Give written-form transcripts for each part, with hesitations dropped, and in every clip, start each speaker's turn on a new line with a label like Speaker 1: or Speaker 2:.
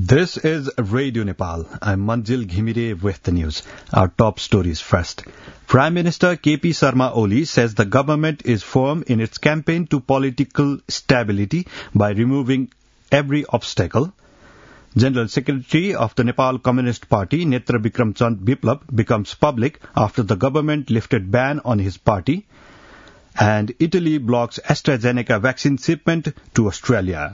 Speaker 1: This is Radio Nepal. I'm Manjil Ghimire with the news. Our top stories first. Prime Minister KP Sharma Oli says the government is firm in its campaign to political stability by removing every obstacle. General Secretary of the Nepal Communist Party, Netra Bikram Chand Biplab, becomes public after the government lifted ban on his party. And Italy blocks AstraZeneca vaccine shipment to Australia.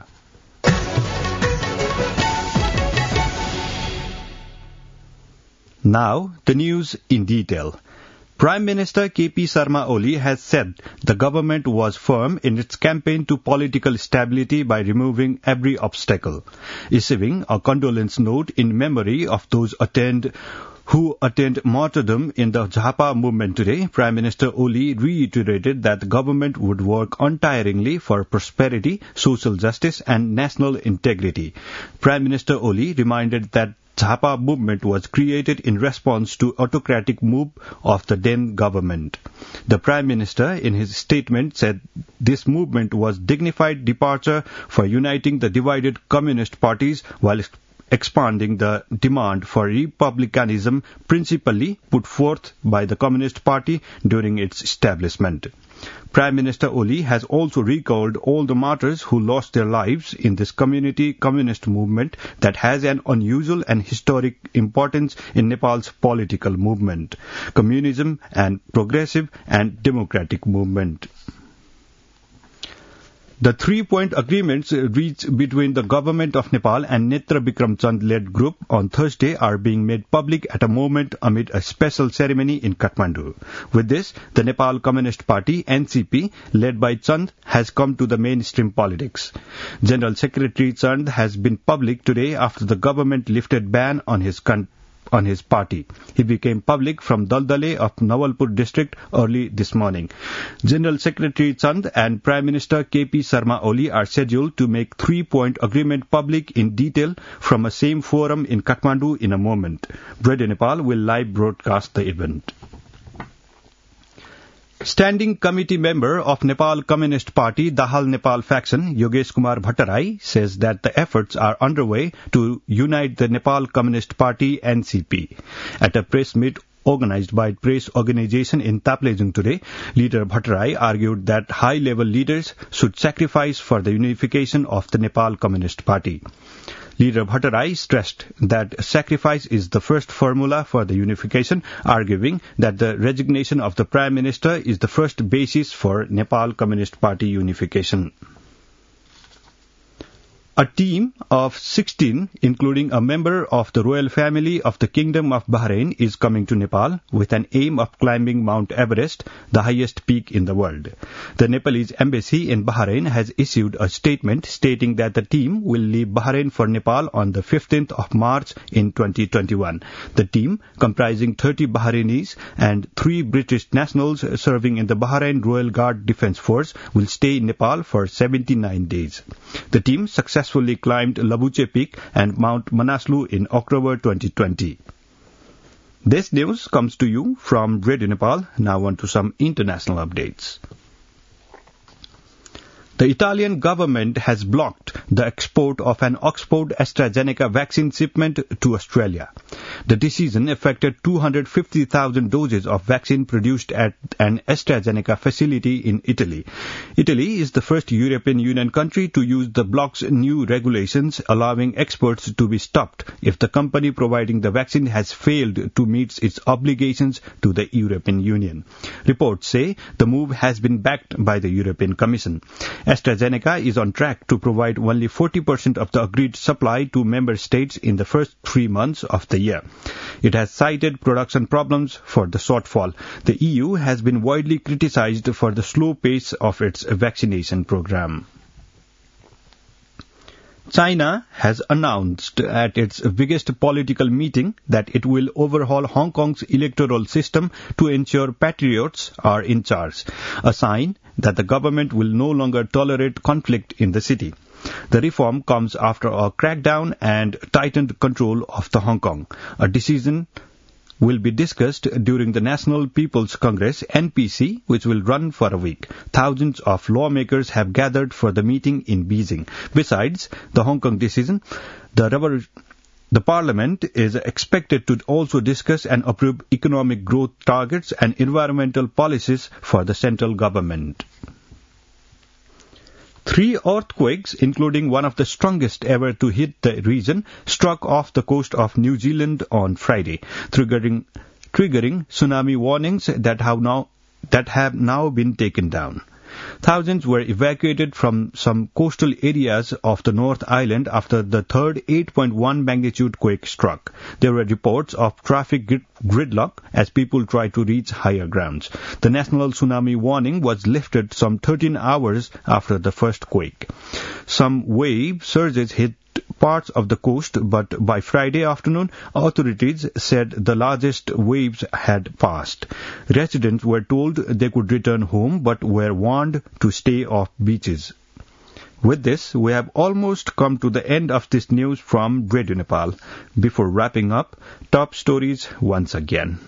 Speaker 1: Now, the news in detail. Prime Minister KP Sharma Oli has said the government was firm in its campaign to political stability by removing every obstacle. Issuing a condolence note in memory of those who attained martyrdom in the Jhapa movement today, Prime Minister Oli reiterated that the government would work untiringly for prosperity, social justice and national integrity. Prime Minister Oli reminded that Jhapa movement was created in response to autocratic move of the then government. The Prime Minister, in his statement, said this movement was dignified departure for uniting the divided communist parties while expanding the demand for republicanism principally put forth by the Communist Party during its establishment. Prime Minister Oli has also recalled all the martyrs who lost their lives in this communist movement that has an unusual and historic importance in Nepal's political movement, communism and progressive and democratic movement. The 3-point agreements reached between the government of Nepal and Netra Bikram Chand-led group on Thursday are being made public at a moment amid a special ceremony in Kathmandu. With this, the Nepal Communist Party, NCP, led by Chand, has come to the mainstream politics. General Secretary Chand has been public today after the government lifted ban on his party. He became public from Daldale of Nawalpur district early this morning. General Secretary Chand and Prime Minister KP Sharma Oli are scheduled to make 3-point agreement public in detail from a same forum in Kathmandu in a moment. Radio Nepal will live broadcast the event. Standing Committee member of Nepal Communist Party, Dahal Nepal faction, Yogesh Kumar Bhattarai, says that the efforts are underway to unite the Nepal Communist Party, NCP. At a press meet organized by press organization in Taplejung today, leader Bhattarai argued that high-level leaders should sacrifice for the unification of the Nepal Communist Party. Leader Bhattarai stressed that sacrifice is the first formula for the unification, arguing that the resignation of the Prime Minister is the first basis for Nepal Communist Party unification. A team of 16, including a member of the royal family of the Kingdom of Bahrain, is coming to Nepal with an aim of climbing Mount Everest, the highest peak in the world. The Nepalese embassy in Bahrain has issued a statement stating that the team will leave Bahrain for Nepal on the 15th of March in 2021. The team, comprising 30 Bahrainis and 3 British nationals serving in the Bahrain Royal Guard Defence Force, will stay in Nepal for 79 days. The team successfully climbed Labuche Peak and Mount Manaslu in October 2020. This news comes to you from Radio Nepal. Now on to some international updates. The Italian government has blocked the export of an Oxford AstraZeneca vaccine shipment to Australia. The decision affected 250,000 doses of vaccine produced at an AstraZeneca facility in Italy. Italy is the first European Union country to use the bloc's new regulations allowing exports to be stopped if the company providing the vaccine has failed to meet its obligations to the European Union. Reports say the move has been backed by the European Commission. AstraZeneca is on track to provide only 40% of the agreed supply to member states in the first 3 months of the year. It has cited production problems for the shortfall. The EU has been widely criticized for the slow pace of its vaccination program. China has announced at its biggest political meeting that it will overhaul Hong Kong's electoral system to ensure patriots are in charge, a sign that the government will no longer tolerate conflict in the city. The reform comes after a crackdown and tightened control of the Hong Kong. A decision will be discussed during the National People's Congress, NPC, which will run for a week. Thousands of lawmakers have gathered for the meeting in Beijing. Besides the Hong Kong decision, the The Parliament is expected to also discuss and approve economic growth targets and environmental policies for the central government. 3 earthquakes, including one of the strongest ever to hit the region, struck off the coast of New Zealand on Friday, triggering tsunami warnings that have now been taken down. Thousands were evacuated from some coastal areas of the North Island after the third 8.1 magnitude quake struck. There were reports of traffic gridlock as people tried to reach higher grounds. The national tsunami warning was lifted some 13 hours after the first quake. Some wave surges hit parts of the coast, but by Friday afternoon, authorities said the largest waves had passed. Residents were told they could return home, but were warned to stay off beaches. With this, we have almost come to the end of this news from Radio Nepal. Before wrapping up, top stories once again.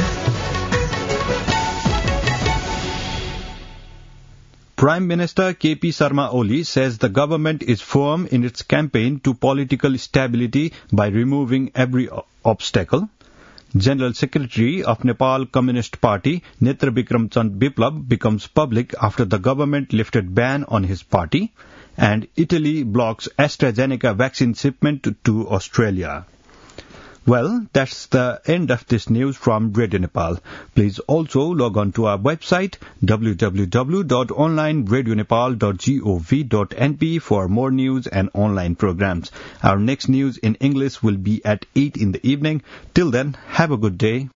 Speaker 1: Prime Minister KP Sharma Oli says the government is firm in its campaign to political stability by removing every obstacle. General Secretary of Nepal Communist Party, Netra Bikram Chand Biplab, becomes public after the government lifted ban on his party. And Italy blocks AstraZeneca vaccine shipment to Australia. Well, that's the end of this news from Radio Nepal. Please also log on to our website www.onlineradionepal.gov.np for more news and online programs. Our next news in English will be at 8 in the evening. Till then, have a good day.